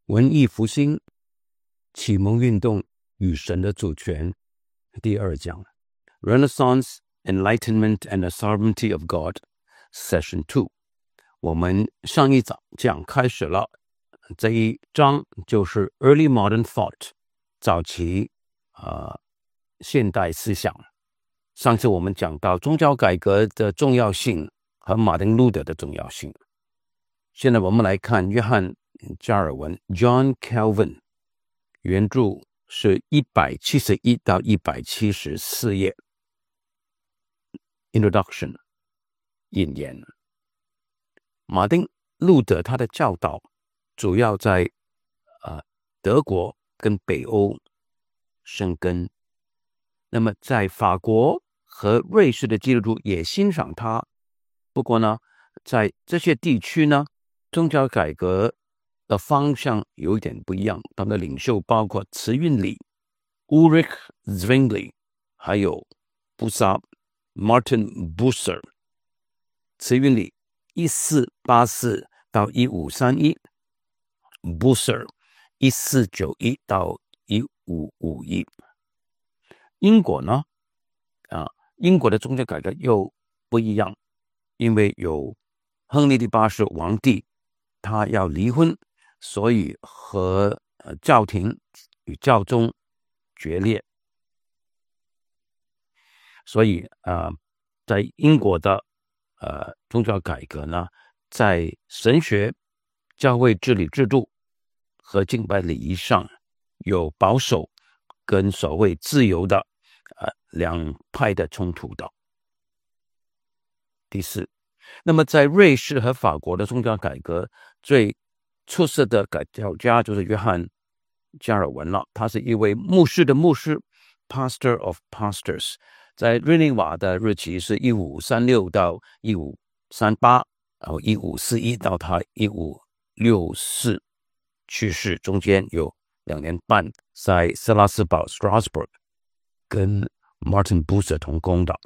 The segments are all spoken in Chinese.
文艺复兴、启蒙运动与神的主权，第2讲 Renaissance, Enlightenment and the Sovereignty of God, Session 2。我们上一讲开始了，这一章就是 Early Modern Thought， 早期现代思想。上次我们讲到宗教改革的重要性和马丁路德的重要性。现在我们来看约翰加尔文 John Calvin， 原著是171到174页。 Introduction 引言。马丁路德他的教导主要在德国跟北欧生根，那么在法国和瑞士的基督徒也欣赏他。不过呢，在这些地区呢，宗教改革的方向有一点不一样。他们的领袖包括慈运理 Ulrich Zwingli， 还有布萨 Martin Bucer。 慈运理1484到1531， Bucer 1491到1551。英国呢，英国的宗教改革又不一样，因为有亨利第8世皇帝，他要离婚，所以和教廷与教宗决裂。所以在英国的宗教改革呢，在神学、教会治理制度和敬拜礼仪上有保守跟所谓自由的两派的冲突的。第4，那么在瑞士和法国的宗教改革最出色的改教家就是约翰加尔文了。他是一位牧师的牧师 Pastor of Pastors， 在日内瓦的日期是1536到1538，然后1541到他1564去世，中间有2年半在斯拉斯堡 Strasbourg 跟 Martin Bucer 同工的。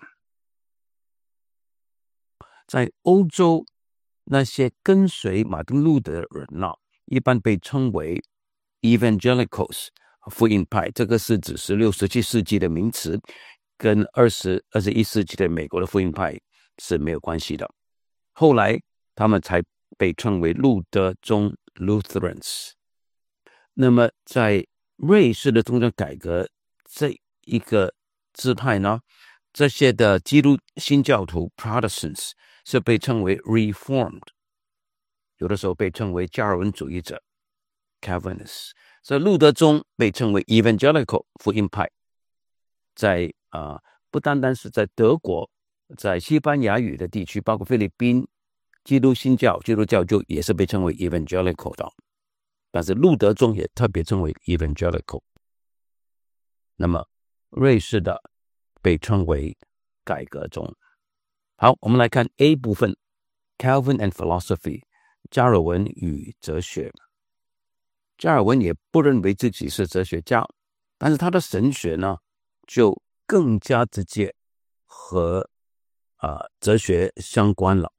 在欧洲，那些跟随马丁路德的人一般被称为 Evangelicals 福音派，这个是指16、17世纪的名词，跟20、21世纪的美国的福音派是没有关系的。后来他们才被称为路德宗 Lutherans。 那么在瑞士的宗教改革这一个支派呢，这些的基督新教徒 Protestants 是被称为 Reformed， 有的时候被称为加尔文主义者 Calvinists。 所以路德宗被称为 Evangelical 福音派。在不单单是在德国，在西班牙语的地区，包括菲律宾，基督新教基督教就也是被称为 Evangelical 的，但是路德宗也特别称为 Evangelical。 那么瑞士的被称为改革宗。好，我们来看 A 部分 Calvin and Philosophy， 加尔文与哲学。加尔文也不认为自己是哲学家，但是他的神学呢就更加直接和哲学相关了。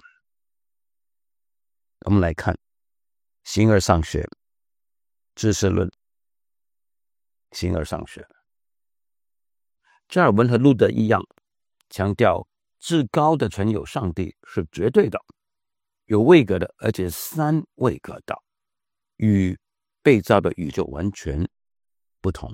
我们来看形而上学、知识论。形而上学，加尔文和路德一样，强调至高的存有上帝是绝对的、有位格的，而且3位格的，与被造的宇宙完全不同。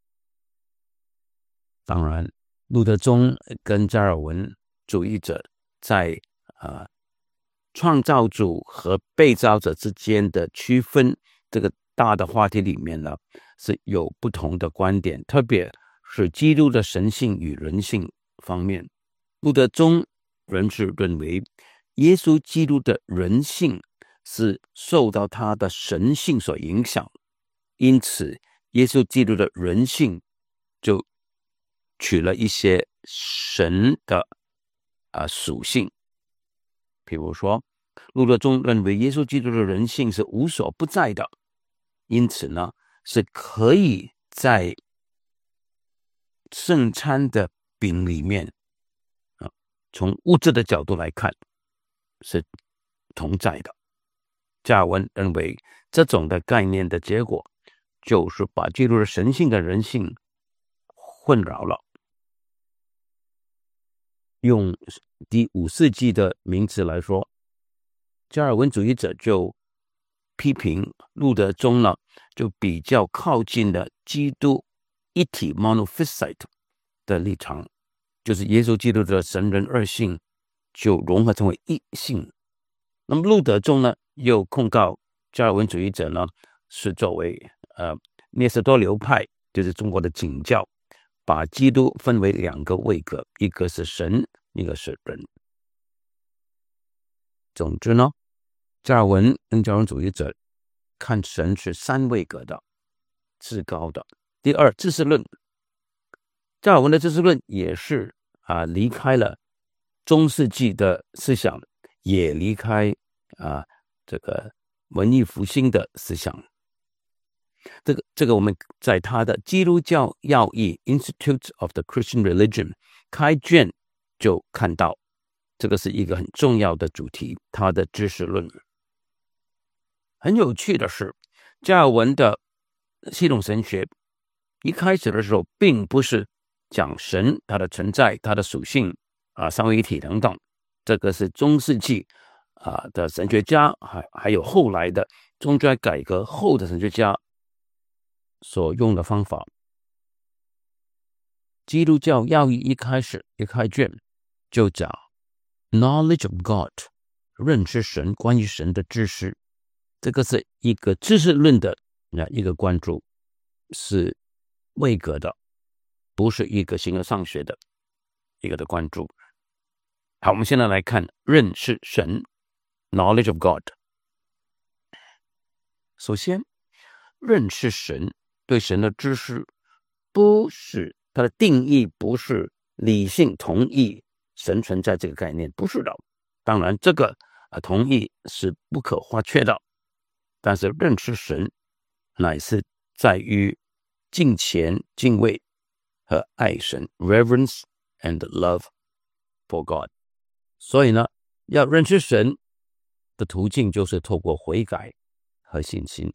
当然，路德宗跟加尔文主义者在创造主和被造者之间的区分这个大的话题里面呢，是有不同的观点，特别是基督的神性与人性方面。路德宗人士认为耶稣基督的人性是受到他的神性所影响，因此耶稣基督的人性就取了一些神的属性。比如说，路德宗认为耶稣基督的人性是无所不在的，因此呢是可以在圣餐的饼里面从物质的角度来看是同在的。 加尔文认为这种的概念的结果就是把基督的神性跟人性混淆了。用第5世纪的名词来说，加尔文主义者就批评路德宗呢，就比较靠近了基督一体 monophysite 的立场，就是耶稣基督的神人二性就融合成为一性。那么路德宗呢，又控告加尔文主义者呢，是作为聂斯多流派，就是中国的景教，把基督分为2个位格，一个是神，一个是人。总之呢，加尔文跟加尔文主义者看神是3位格的，至高的。第二，知识论，加尔文的知识论也是离开了中世纪的思想，也离开这个文艺复兴的思想。这个我们在他的基督教要义 Institute of the Christian Religion 开卷就看到，这个是一个很重要的主题，他的知识论。很有趣的是，加尔文的系统神学一开始的时候并不是讲神它的存在、它的属性三位一体等等，这个是中世纪的神学家还有后来的宗教改革后的神学家所用的方法。基督教要义一开卷就讲 knowledge of God， 认识神，关于神的知识，这个是一个知识论的一个关注，是位格的，不是一个形而上学的一个的关注。好，我们现在来看认识神 knowledge of God。 首先，认识神，对神的知识，不是它的定义，不是理性同意神存在这个概念，不是的。当然这个同意是不可或缺的，但是认识神乃是在于敬虔、敬畏和爱神 reverence and love for God。 所以呢，要认识神的途径就是透过悔改和信心。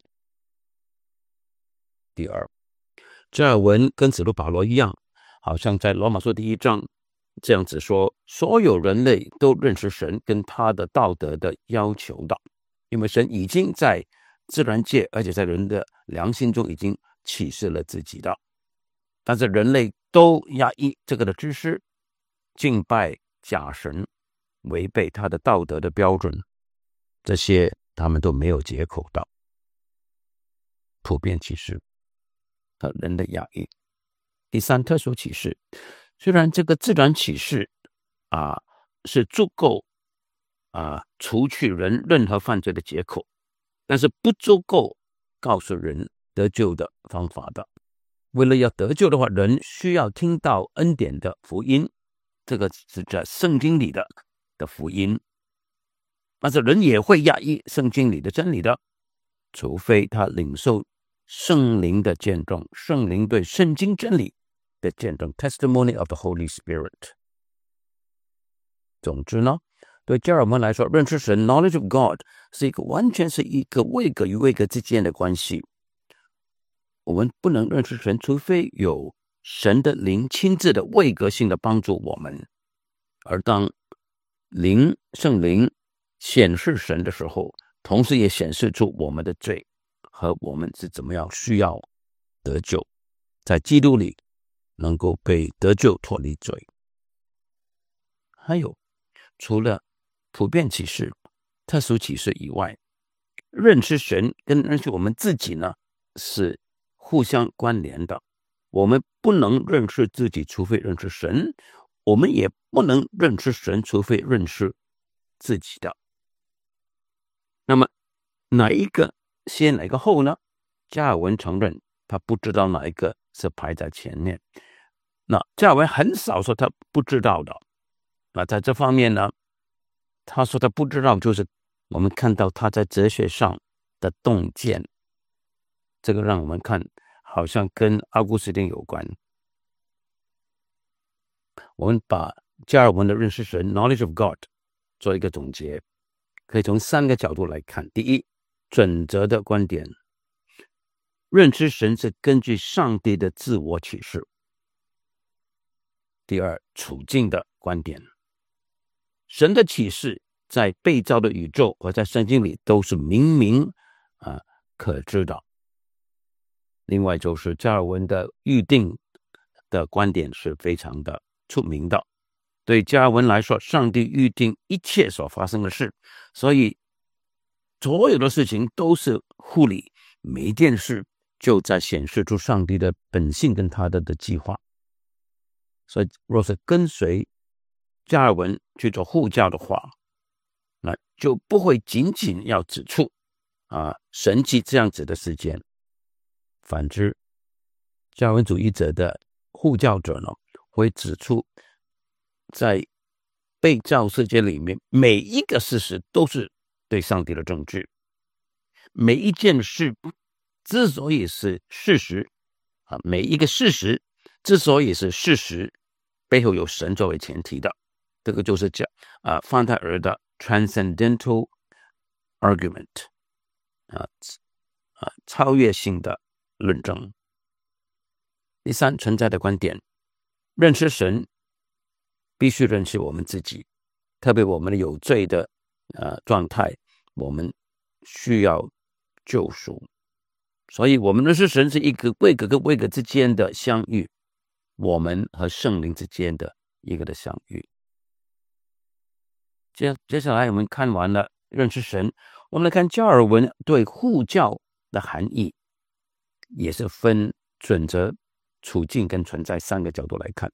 第二，加尔文跟使徒保罗一样，好像在罗马书第1章这样子说，所有人类都认识神跟他的道德的要求的，因为神已经在自然界而且在人的良心中已经启示了自己的，但是人类都压抑这个的知识，敬拜假神，违背他的道德的标准，这些他们都没有解口的。普遍启示和人的压抑。第三，特殊启示，虽然这个自然启示是足够除去人任何犯罪的借口，但是不足够告诉人得救的方法的。为了要得救的话，人需要听到恩典的福音，这个是在圣经里的福音，但是人也会压抑圣经里的真理的，除非他领受圣灵的见证，圣灵对圣经真理的见证 testimony of the Holy Spirit。 总之呢，对加尔文来说，认识神 knowledge of God 是完全是一个位格与位格之间的关系。我们不能认识神，除非有神的灵亲自的位格性的帮助我们。而当圣灵显示神的时候，同时也显示出我们的罪和我们是怎么样需要得救，在基督里能够被得救脱离罪。还有，除了普遍启示、特殊启示以外，认识神跟认识我们自己呢是互相关联的。我们不能认识自己，除非认识神；我们也不能认识神，除非认识自己的。那么哪一个先哪一个后呢？加尔文承认他不知道哪一个是排在前面。那加尔文很少说他不知道的。那在这方面呢，他说他不知道，就是我们看到他在哲学上的洞见，这个让我们看好像跟奥古斯丁有关。我们把加尔文的认识神 knowledge of God 做一个总结，可以从3个角度来看。第一， 准则的观点，认知神是根据上帝的自我启示。第二，处境的观点，神的启示在被造的宇宙和在圣经里都是明明可知的。另外就是加尔文的预定的观点是非常的出名的。对加尔文来说，上帝预定一切所发生的事，所以所有的事情都是互理，每一件事就在显示出上帝的本性跟他的计划。所以若是跟随加尔文去做护教的话，那就不会仅仅要指出神迹这样子的事件。反之，加尔文主义者的护教者呢，会指出在被造世界里面，每一个事实都是对上帝的证据。每一件事之所以是事实每一个事实之所以是事实，背后有神作为前提的。这个就是范泰尔的 transcendental argument 超越性的论证。第三，存在的观点，认识神必须认识我们自己，特别我们的有罪的状态，我们需要救赎。所以我们认识神是一个位格跟位格之间的相遇，我们和圣灵之间的一个的相遇。接下来我们看完了认识神，我们来看加尔文对护教的含义，也是分准则、处境跟存在三个角度来看。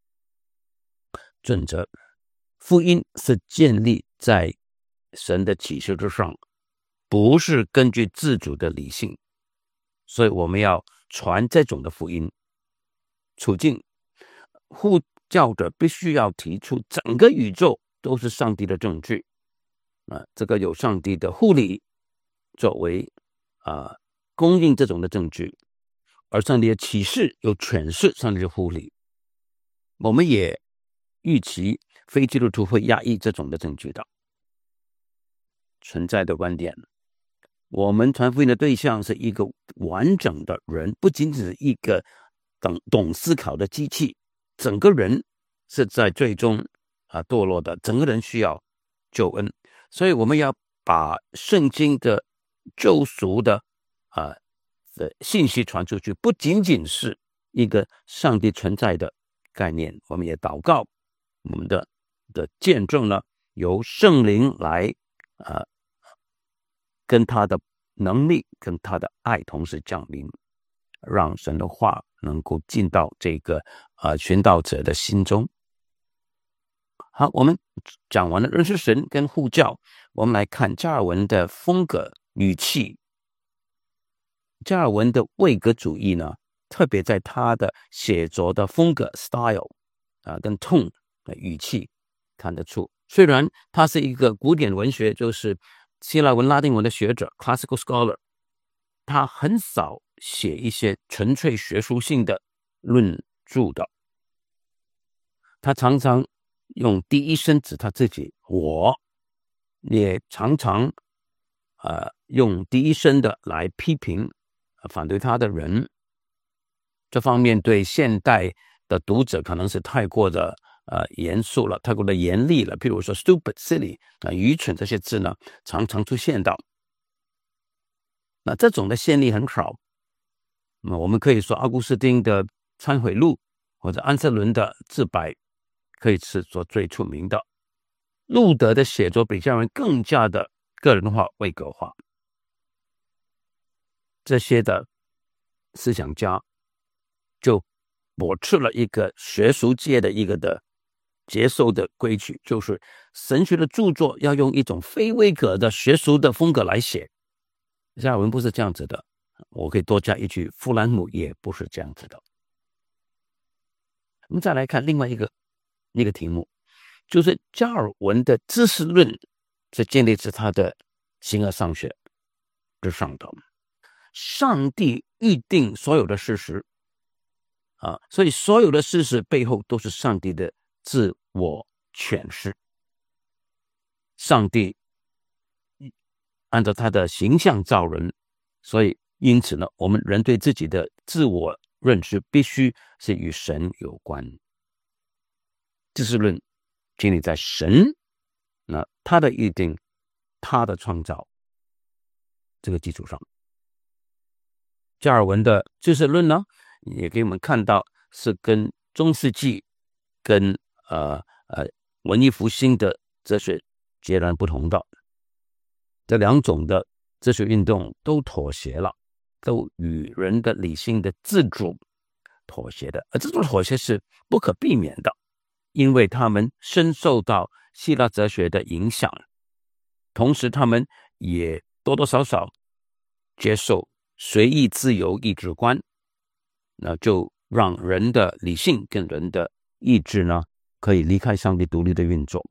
准则，福音是建立在神的启示之上，不是根据自主的理性，所以我们要传这种的福音。处境，护教者必须要提出整个宇宙都是上帝的证据这个有上帝的护理作为供应这种的证据，而上帝的启示有诠释上帝的护理。我们也预期非基督徒会压抑这种的证据的。存在的观点，我们传福音的对象是一个完整的人，不仅仅是一个懂思考的机器，整个人是在最终堕落的，整个人需要救恩。所以我们要把圣经的救赎的信息传出去，不仅仅是一个上帝存在的概念。我们也祷告我们的见证呢，由圣灵来跟他的能力跟他的爱同时降临，让神的话能够进到这个寻道者的心中。好，我们讲完了认识神跟护教，我们来看加尔文的风格语气。加尔文的位格主义呢，特别在他的写作的风格 style 跟 tone 的语气看得出。虽然他是一个古典文学，就是希腊文拉丁文的学者 classical scholar， 他很少写一些纯粹学术性的论著的，他常常用第一身指他自己，我也常常用第一身的来批评反对他的人。这方面对现代的读者可能是太过的严肃了，太过的严厉了。譬如说 stupid silly 愚蠢这些字呢，常常出现到。那这种的先例很少。那我们可以说奥古斯丁的忏悔录或者安瑟伦的自白可以是做最出名的。路德的写作比加尔文更加的个人化、位格化。这些的思想家就驳斥了一个学术界的一个的接受的规矩，就是神学的著作要用一种非位格的学术的风格来写。加尔文不是这样子的，我可以多加一句，弗兰姆也不是这样子的。我们再来看另外一个题目，就是加尔文的知识论是建立在他的形而上学之上的。上帝预定所有的事实所以所有的事实背后都是上帝的自我诠释。上帝按照他的形象造人，所以因此呢，我们人对自己的自我认知必须是与神有关。知识论建立在神那他的预定，他的创造这个基础上。加尔文的知识论呢，也给我们看到是跟中世纪跟文艺复兴的哲学截然不同的。这两种的哲学运动都妥协了，都与人的理性的自主妥协的，而这种妥协是不可避免的，因为他们深受到希腊哲学的影响，同时他们也多多少少接受随意自由意志观，那就让人的理性跟人的意志呢，可以离开上帝独立的运作。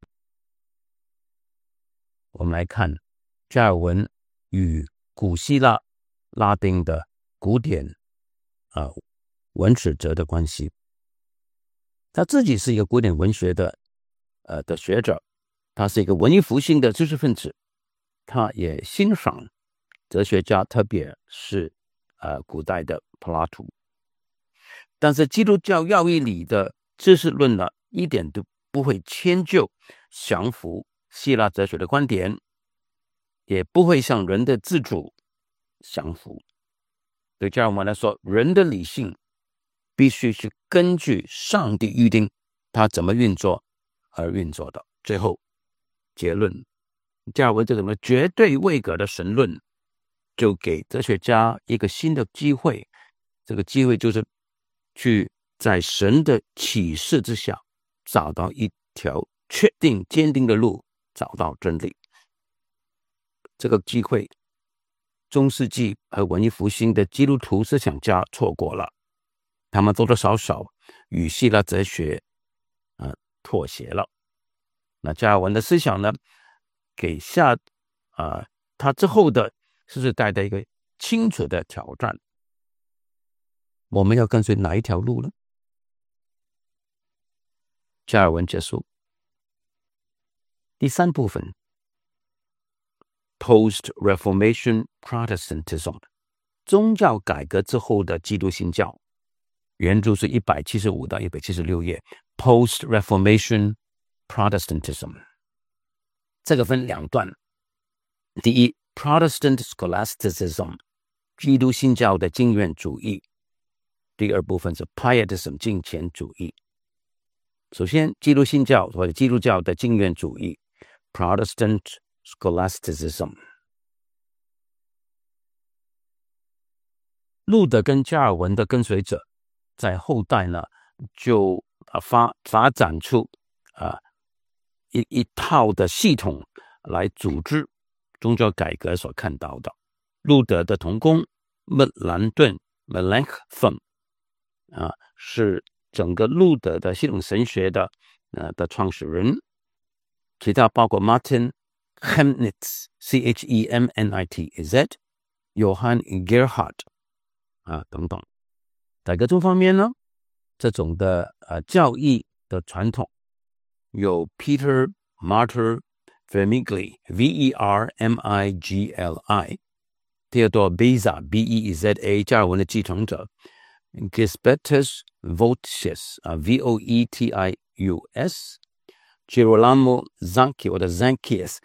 我们来看加尔文与古希腊拉丁的古典文史哲的关系。他自己是一个古典文学的学者，他是一个文艺复兴的知识分子，他也欣赏哲学家，特别是古代的柏拉图。但是基督教教义里的知识论呢，一点都不会迁就降服希腊哲学的观点，也不会向人的自主降服。对加尔文来说，人的理性必须是根据上帝预定他怎么运作而运作的。最后结论，加尔文这种绝对位格的神论就给哲学家一个新的机会，这个机会就是去在神的启示之下找到一条确定坚定的路，找到真理。这个机会中世纪和文艺复兴的基督徒思想家错过了，他们多多少少与希腊哲学妥协了。那加尔文的思想呢，给下他之后的世世代的一个清楚的挑战。我们要跟随哪一条路呢？加尔文结束。第三部分 Post-Reformation Protestantism 宗教改革之后的基督新教，原著是175到176页 Post-Reformation Protestantism。 这个分两段，第一 Protestant Scholasticism 基督新教的经验主义，第二部分是 Pietism 敬虔主义。首先基督新教或者基督教的经验主义 Protestant Scholasticism。 路德跟加尔文的跟随者在后代呢，就发展出一套的系统来组织宗教改革所看到的。路德的同工麦兰顿 Melanchthon 是整个路德的系统神学的创始人，其他包括 Martin Chemnitz Chemnitz 约翰 Gerhard 等等。改革中方面呢，这种的教义的传统有 Peter Martyr Vermigli Vermigli， Theodore Beza Beza 加尔文的继承者， Gisbertus Voetius Voetius， Girolamo Zanchi 或者 Zanchius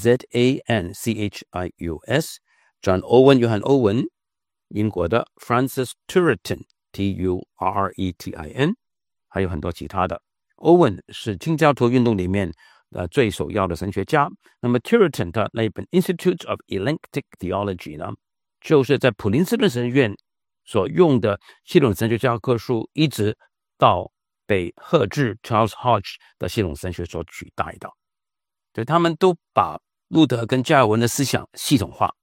Zanchius， John Owen 约翰欧文，英国的 Francis Turretin Turretin， 还有很多其他的。欧文是清教徒运动里面最首要的神学家。那么 Turretin 的那一本 Institute of Eclectic Theology 呢，就是在普林斯顿神院所用的系统神学教科书，一直到被赫治 Charles Hodge 的系统神学所取代的。所以他们都把路德跟加尔文的思想系统化。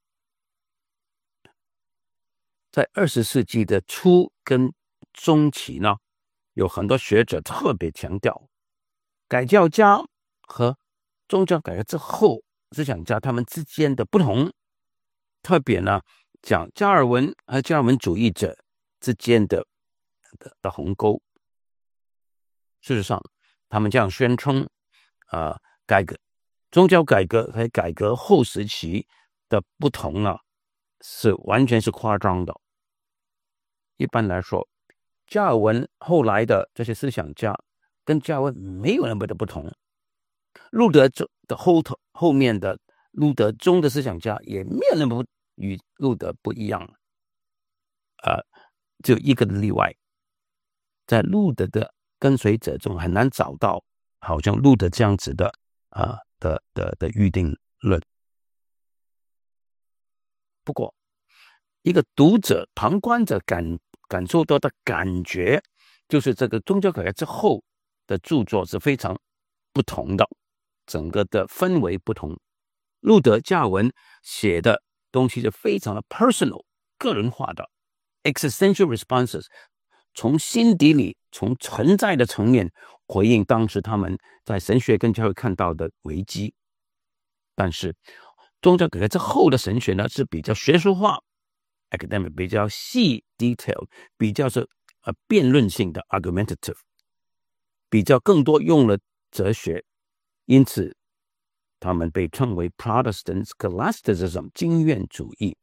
在20世纪的初跟中期呢，有很多学者特别强调改教家和宗教改革之后思想家他们之间的不同，特别呢讲加尔文和加尔文主义者之间的鸿沟。事实上他们这样宣称宗教改革和改革后时期的不同呢，是完全是夸张的。一般来说，加尔文后来的这些思想家跟加尔文没有那么的不同，路德的后面的路德宗的思想家也没有那么与路德不一样，只有一个例外，在路德的跟随者中很难找到好像路德这样子的预定论。不过一个读者旁观者感受到的感觉，就是这个宗教改革之后的著作是非常不同的，整个的氛围不同。路德加尔文写的东西是非常的 personal 个人化的 existential responses， 从心底里从存在的层面回应当时他们在神学跟教会看到的危机。但是宗教改革之后的神学呢，是比较学术化 academic， 比较细 detail， 比较是辩论性的 argumentative， 比较更多用了哲学，因此他们被称为 Protestant Scholasticism 经院主义。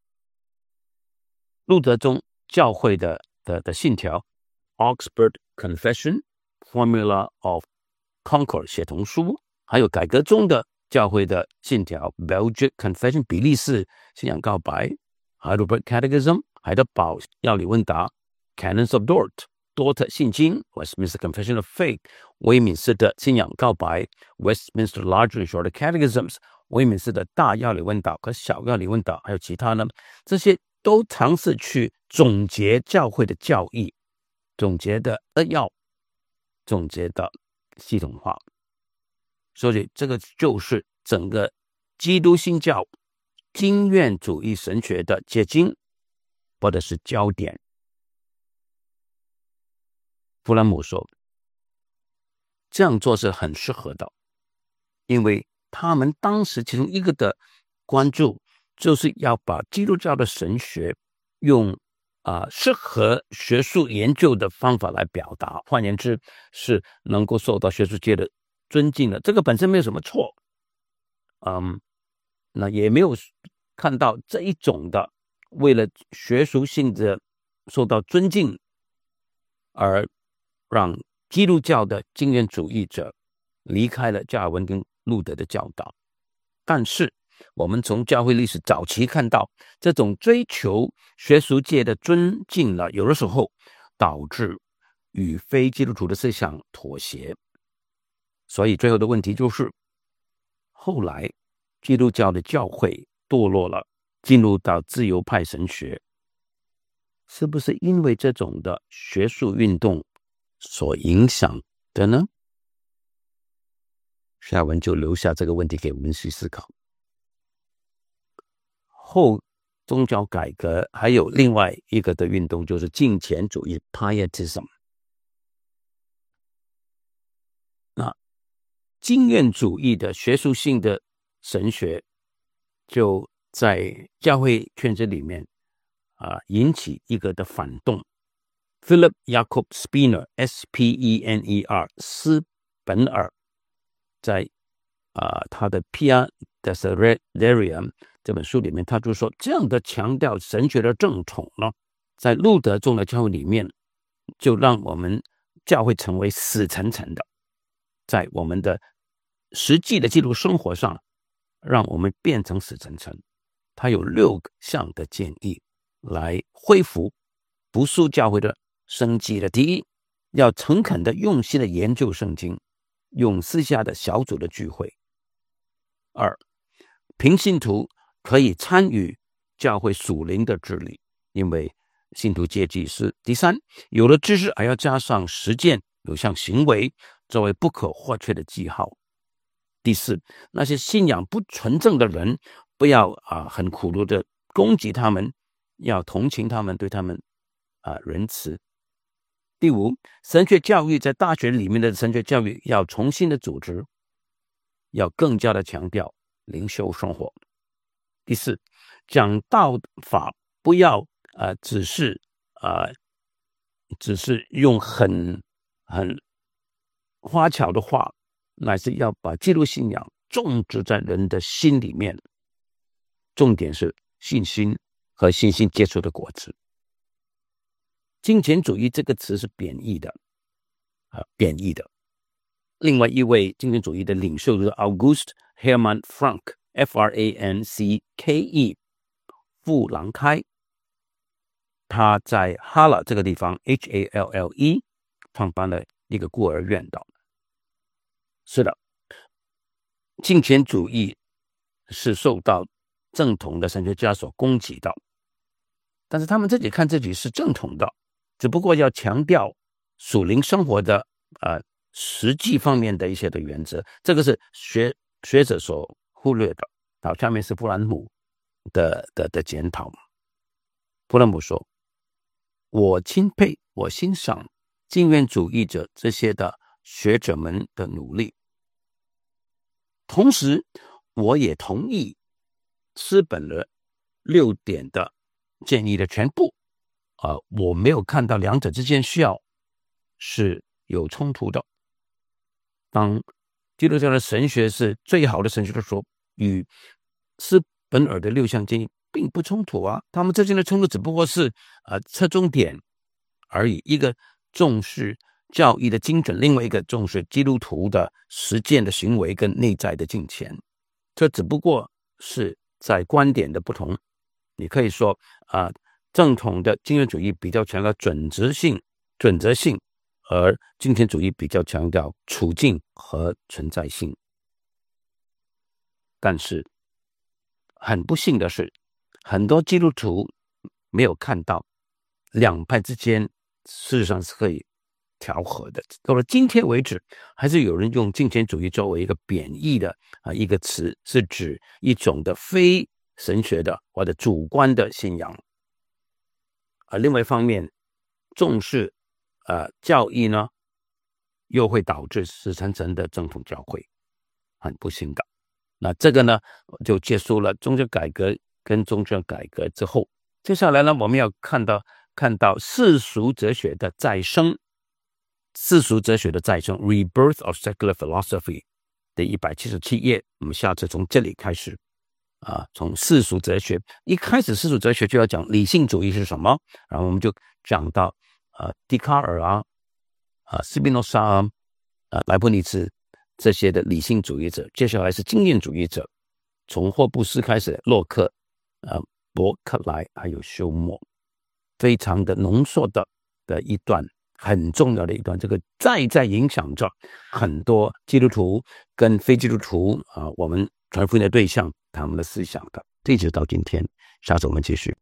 路德宗教会的信条 Augsburg Confession Formula of Concord 协同书，还有改革中的教会的信条 Belgic Confession 比利时信仰告白 Heidelberg Catechism 海德堡要理问答 Canons of Dort 多特信经 Westminster Confession of Faith 威敏斯的信仰告白 Westminster Larger and Shorter Catechisms 威敏斯的大要理问答和小要理问答，还有其他呢，这些都尝试去总结教会的教义，总结的扼要，总结的系统化。所以这个就是整个基督新教经院主义神学的结晶，或者是焦点。弗兰姆说，这样做是很适合的，因为他们当时其中一个的关注就是要把基督教的神学用适合学术研究的方法来表达，换言之是能够受到学术界的尊敬的，这个本身没有什么错。那也没有看到这一种的为了学术性的受到尊敬而让基督教的经验主义者离开了加尔文跟路德的教导。但是我们从教会历史早期看到，这种追求学术界的尊敬了，有的时候导致与非基督徒的思想妥协。所以最后的问题就是，后来基督教的教会堕落了，进入到自由派神学，是不是因为这种的学术运动所影响的呢？下文就留下这个问题给我们去思考。后宗教改革还有另外一个的运动，就是敬虔主义 Pietism。 那经验主义的学术性的神学就在教会圈子里面引起一个的反动。 Philip Jakob Spener S-P-E-N-E-R 斯本尔在他的 Pia Desiderium 这本书里面，他就说，这样的强调神学的正统呢，在路德宗的教会里面，就让我们教会成为死沉沉的，在我们的实际的基督生活上，让我们变成死沉沉。他有6项的建议来恢复不输教会的生机的。第一，要诚恳的用心的研究圣经，用私下的小组的聚会。2，平信徒可以参与教会属灵的治理，因为信徒阶级是。第3，有了知识还要加上实践，有项行为作为不可或缺的记号。第4，那些信仰不纯正的人，不要很苦毒的攻击他们，要同情他们，对他们仁慈。第5，神学教育在大学里面的神学教育要重新的组织，要更加的强调灵修生活。第4，讲道法不要只是用很花巧的话，乃是要把基督信仰种植在人的心里面。 重点是信心和信心结出的果子。金钱主义这个词是贬义的，贬义的。另外一位金钱主义的领袖就是 August Hermann Frank F-R-A-N-C-K-E 富兰开，他在哈勒这个地方 H-A-L-L-E 创办了一个孤儿院的。是的，金钱主义是受到正统的神学家所攻击的，但是他们自己看自己是正统的，只不过要强调属灵生活的实际方面的一些的原则，这个是学者所忽略的。好，下面是布兰姆的检讨。布兰姆说，我钦佩我欣赏经验主义者这些的学者们的努力，同时我也同意斯本尔6点的建议的全部，我没有看到两者之间需要是有冲突的。当基督教的神学是最好的神学的时候，与斯本尔的6项建议并不冲突啊，他们之间的冲突只不过是侧重点而已，一个重视教义的精准，另外一个重视基督徒的实践的行为跟内在的敬虔，这只不过是在观点的不同。你可以说正统的经验主义比较强调准则性，而金钱主义比较强调处境和存在性。但是很不幸的是，很多基督徒没有看到两派之间事实上是可以调和的。到了今天为止，还是有人用金钱主义作为一个贬义的一个词，是指一种的非神学的或者主观的信仰。另外一方面，重视教义呢，又会导致死沉沉的正统教会，很不幸的。那这个呢，就结束了宗教改革跟宗教改革之后，接下来呢，我们要看到世俗哲学的再生，Rebirth of Secular Philosophy 的177页，我们下次从这里开始从世俗哲学，一开始世俗哲学就要讲理性主义是什么，然后我们就讲到笛卡尔斯宾诺莎莱布尼茨这些的理性主义者，接下来是经验主义者，从霍布斯开始，洛克伯克莱还有休谟，非常的浓缩的一段，很重要的一段，这个在影响着很多基督徒跟非基督徒我们传福音的对象他们的思想的。这一直到今天，下次我们继续。